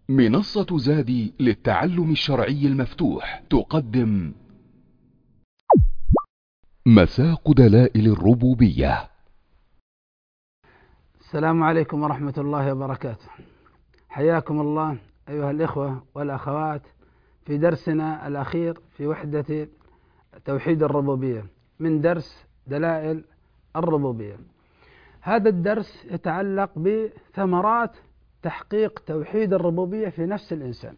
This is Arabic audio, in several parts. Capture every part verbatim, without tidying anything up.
منصة زادي للتعلم الشرعي المفتوح تقدم مساق دلائل الربوبية. السلام عليكم ورحمة الله وبركاته. حياكم الله أيها الإخوة والأخوات في درسنا الأخير في وحدة توحيد الربوبية من درس دلائل الربوبية. هذا الدرس يتعلق بثمرات تحقيق توحيد الربوبية في نفس الإنسان.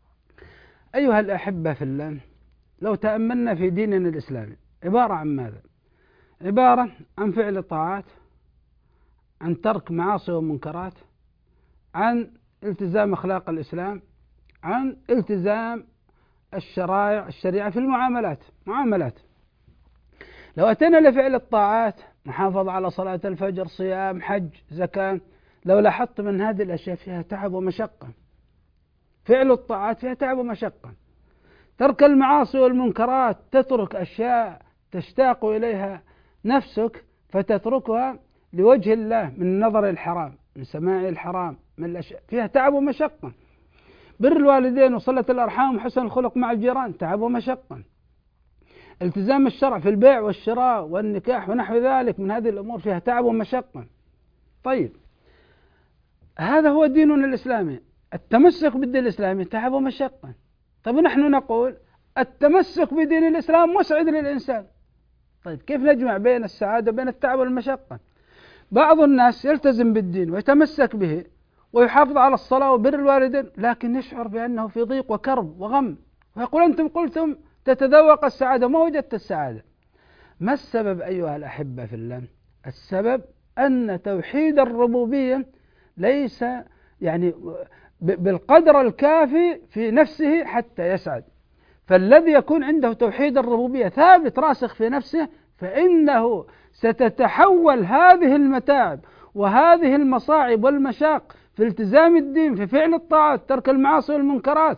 أيها الأحبة في الله، لو تأملنا في ديننا الإسلامي عبارة عن ماذا؟ عبارة عن فعل الطاعات، عن ترك معاصي ومنكرات، عن التزام أخلاق الإسلام، عن التزام الشرائع الشريعة في المعاملات معاملات. لو أتينا لفعل الطاعات، محافظة على صلاة الفجر، صيام، حج، زكاة، لو لاحظت من هذه الأشياء فيها تعب ومشقة. فعل الطاعات فيها تعب ومشقة. ترك المعاصي والمنكرات، تترك أشياء تشتاق إليها نفسك فتتركها لوجه الله، من نظر الحرام، من سماع الحرام، من الأشياء فيها تعب ومشقة. بر الوالدين وصلة الأرحام وحسن الخلق مع الجيران تعب ومشقة. التزام الشرع في البيع والشراء والنكاح ونحو ذلك من هذه الأمور فيها تعب ومشقة. طيب، هذا هو ديننا الإسلامي، التمسك بالدين الإسلامي تعب ومشقة. طيب نحن نقول التمسك بدين الإسلام مسعد للإنسان. طيب كيف نجمع بين السعادة وبين التعب والمشقة؟ بعض الناس يلتزم بالدين ويتمسك به ويحافظ على الصلاة وبر الوالدين، لكن يشعر بأنه في ضيق وكرب وغم، ويقول أنتم قلتم تتذوق السعادة، ما وجدت السعادة. ما السبب أيها الأحبة في الله؟ السبب أن توحيد الربوبية ليس يعني بالقدر الكافي في نفسه حتى يسعد. فالذي يكون عنده توحيد الربوبية ثابت راسخ في نفسه، فإنه ستتحول هذه المتاعب وهذه المصاعب والمشاق في التزام الدين، في فعل الطاعات، ترك المعاصي والمنكرات،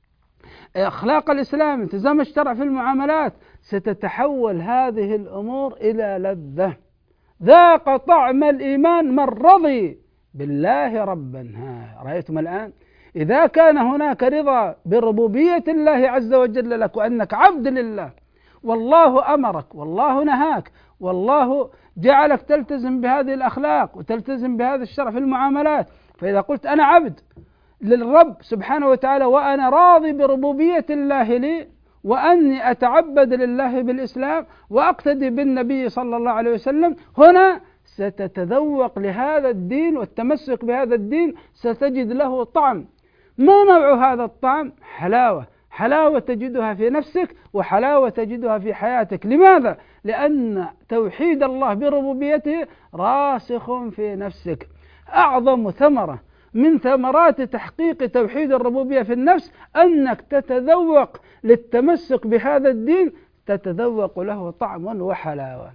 أخلاق الإسلام، التزام الشرع في المعاملات، ستتحول هذه الأمور إلى لذة. ذاق طعم الإيمان من رضي بالله ربا. ها رأيتم الآن؟ إذا كان هناك رضا بربوبية الله عز وجل لك، وأنك عبد لله، والله أمرك والله نهاك والله جعلك تلتزم بهذه الأخلاق وتلتزم بهذا الشرع في المعاملات، فإذا قلت أنا عبد للرب سبحانه وتعالى وأنا راضي بربوبية الله لي، وأني أتعبد لله بالإسلام وأقتدي بالنبي صلى الله عليه وسلم، هنا ستتذوق لهذا الدين والتمسك بهذا الدين، ستجد له طعم. ما نوع هذا الطعم؟ حلاوة، حلاوة تجدها في نفسك وحلاوة تجدها في حياتك. لماذا؟ لأن توحيد الله بربوبيته راسخ في نفسك. أعظم ثمرة من ثمرات تحقيق توحيد الربوبية في النفس أنك تتذوق للتمسك بهذا الدين، تتذوق له طعم وحلاوة.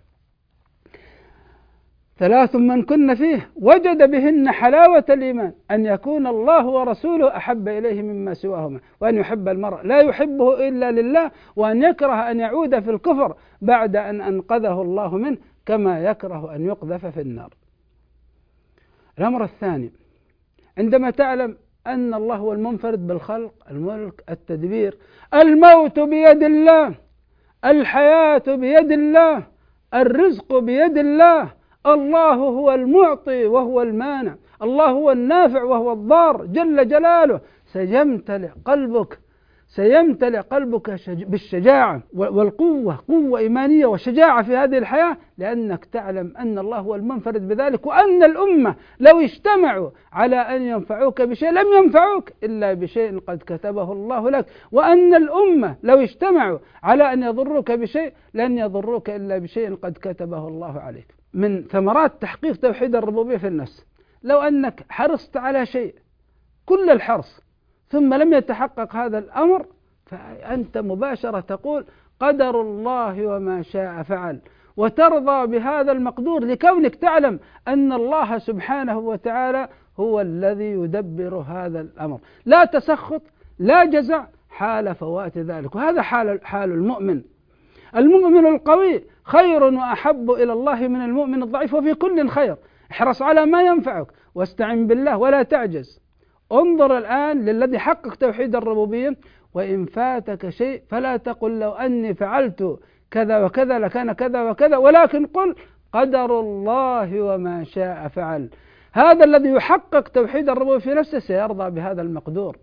ثلاث من كن فيه وجد بهن حلاوة الإيمان: أن يكون الله ورسوله أحب إليه مما سواهما، وأن يحب المرء لا يحبه إلا لله، وأن يكره أن يعود في الكفر بعد أن أنقذه الله منه، كما يكره أن يقذف في النار. الأمر الثاني، عندما تعلم أن الله هو المنفرد بالخلق، الملك، التدبير، الموت بيد الله، الحياة بيد الله، الرزق بيد الله، الله هو المعطي وهو المانع، الله هو النافع وهو الضار جل جلاله، سيمتلئ قلبك سيمتلئ قلبك بالشجاعة والقوة، قوة إيمانية وشجاعة في هذه الحياة، لأنك تعلم أن الله هو المنفرد بذلك، وأن الأمة لو اجتمعوا على أن ينفعوك بشيء لم ينفعوك إلا بشيء قد كتبه الله لك، وأن الأمة لو اجتمعوا على أن يضروك بشيء لن يضروك إلا بشيء قد كتبه الله عليك. من ثمرات تحقيق توحيد الربوبية في النفس، لو أنك حرصت على شيء كل الحرص ثم لم يتحقق هذا الأمر، فأنت مباشرة تقول قدر الله وما شاء فعل، وترضى بهذا المقدور لكونك تعلم أن الله سبحانه وتعالى هو الذي يدبر هذا الأمر. لا تسخط، لا جزع حال فوات ذلك. وهذا حال حال المؤمن. المؤمن القوي خير وأحب إلى الله من المؤمن الضعيف، وفي كل خير. احرص على ما ينفعك واستعن بالله ولا تعجز. انظر الآن للذي حقق توحيد الربوبية، وإن فاتك شيء فلا تقل لو أني فعلت كذا وكذا لكان كذا وكذا، ولكن قل قدر الله وما شاء فعل. هذا الذي يحقق توحيد الربوبية في نفسه سيرضى بهذا المقدور.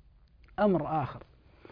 أمر آخر،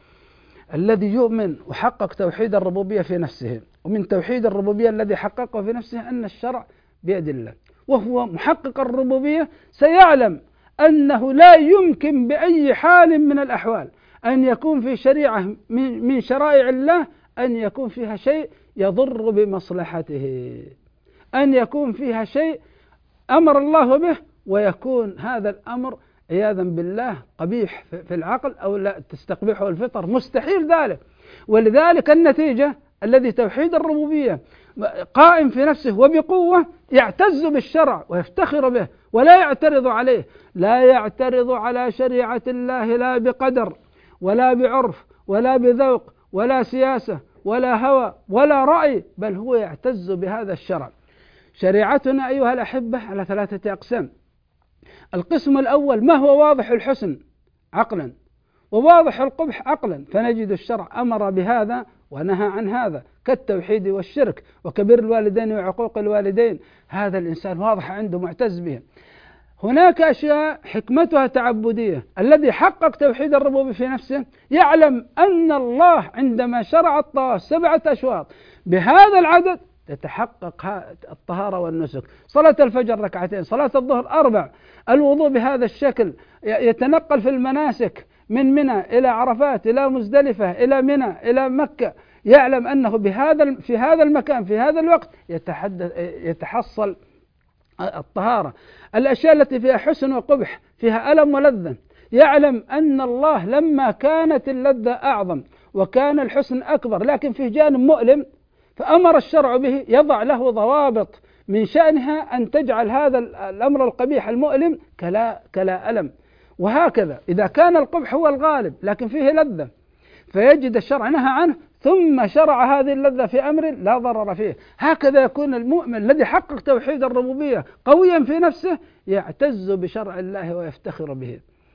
الذي يؤمن وحقق توحيد الربوبية في نفسه، ومن توحيد الربوبية الذي حققه في نفسه أن الشرع بيد الله، وهو محقق الربوبية سيعلم أنه لا يمكن بأي حال من الأحوال أن يكون في شريعة من شرائع الله أن يكون فيها شيء يضر بمصلحته، أن يكون فيها شيء أمر الله به ويكون هذا الأمر عياذا بالله قبيح في العقل أو لا تستقبحه الفطر، مستحيل ذلك. ولذلك النتيجة الذي توحيد الربوبية قائم في نفسه وبقوة يعتز بالشرع ويفتخر به ولا يعترض عليه، لا يعترض على شريعة الله لا بقدر ولا بعرف ولا بذوق ولا سياسة ولا هوى ولا رأي، بل هو يعتز بهذا الشرع. شريعتنا أيها الأحبة على ثلاثة أقسام. القسم الأول ما هو واضح الحسن عقلا وواضح القبح عقلا، فنجد الشرع أمر بهذا ونهى عن هذا، كالتوحيد والشرك وكبر الوالدين وعقوق الوالدين، هذا الإنسان واضح عنده معتز به. هناك أشياء حكمتها تعبدية، الذي حقق توحيد الربوبية في نفسه يعلم أن الله عندما شرع الطواف سبعة أشواط بهذا العدد تتحقق الطهارة والنسك، صلاة الفجر ركعتين، صلاة الظهر أربع، الوضوء بهذا الشكل، يتنقل في المناسك من منى إلى عرفات إلى مزدلفة إلى منى إلى مكة، يعلم أنه بهذا في هذا المكان في هذا الوقت يتحدث يتحصل الطهارة. الأشياء التي فيها حسن وقبح فيها ألم ولذة، يعلم أن الله لما كانت اللذة أعظم وكان الحسن أكبر لكن فيه جانب مؤلم فأمر الشرع به، يضع له ضوابط من شأنها أن تجعل هذا الأمر القبيح المؤلم كلا, كلا ألم. وهكذا إذا كان القبح هو الغالب لكن فيه لذة فيجد الشرع نهى عنه ثم شرع هذه اللذة في أمر لا ضرر فيه. هكذا يكون المؤمن الذي حقق توحيد الربوبية قويا في نفسه يعتز بشرع الله ويفتخر به.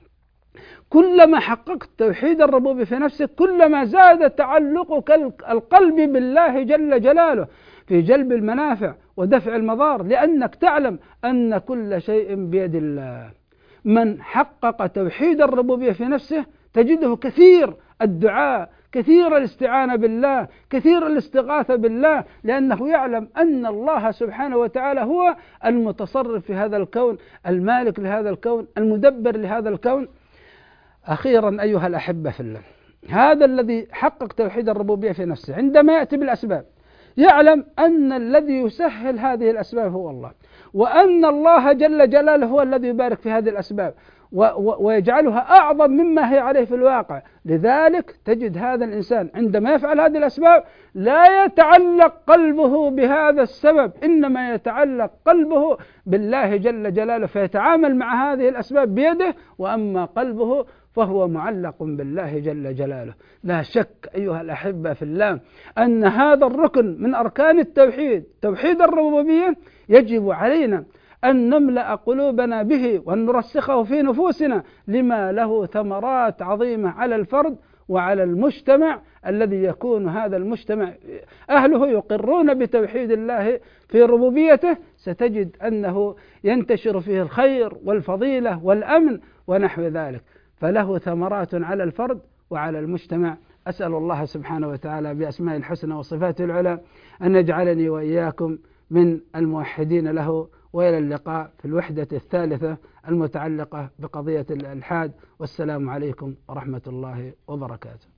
كلما حققت توحيد الربوبية في نفسك كلما زاد تعلقك القلب بالله جل جلاله في جلب المنافع ودفع المضار، لأنك تعلم أن كل شيء بيد الله. من حقق توحيد الربوبية في نفسه تجده كثير الدعاء، كثير الاستعانة بالله، كثير الاستغاثة بالله، لأنه يعلم أن الله سبحانه وتعالى هو المتصرف في هذا الكون، المالك لهذا الكون، المدبر لهذا الكون. أخيرا أيها الأحبة في الله، هذا الذي حقق توحيد الربوبية في نفسه عندما يأتي بالأسباب يعلم أن الذي يسهل هذه الأسباب هو الله، وأن الله جل جلاله هو الذي يبارك في هذه الأسباب ويجعلها أعظم مما هي عليه في الواقع. لذلك تجد هذا الإنسان عندما يفعل هذه الأسباب لا يتعلق قلبه بهذا السبب، إنما يتعلق قلبه بالله جل جلاله فيتعامل مع هذه الأسباب بيده، وأما قلبه فهو معلق بالله جل جلاله. لا شك أيها الأحبة في الله أن هذا الركن من أركان التوحيد، توحيد الربوبية، يجب علينا أن نملأ قلوبنا به وأن نرسخه في نفوسنا لما له ثمرات عظيمة على الفرد وعلى المجتمع الذي يكون هذا المجتمع أهله يقرون بتوحيد الله في ربوبيته، ستجد أنه ينتشر فيه الخير والفضيلة والأمن ونحو ذلك، فله ثمرات على الفرد وعلى المجتمع. أسأل الله سبحانه وتعالى بأسماء الحسنى وصفاته العلى أن يجعلني وإياكم من الموحدين له، وإلى اللقاء في الوحدة الثالثة المتعلقة بقضية الإلحاد، والسلام عليكم ورحمة الله وبركاته.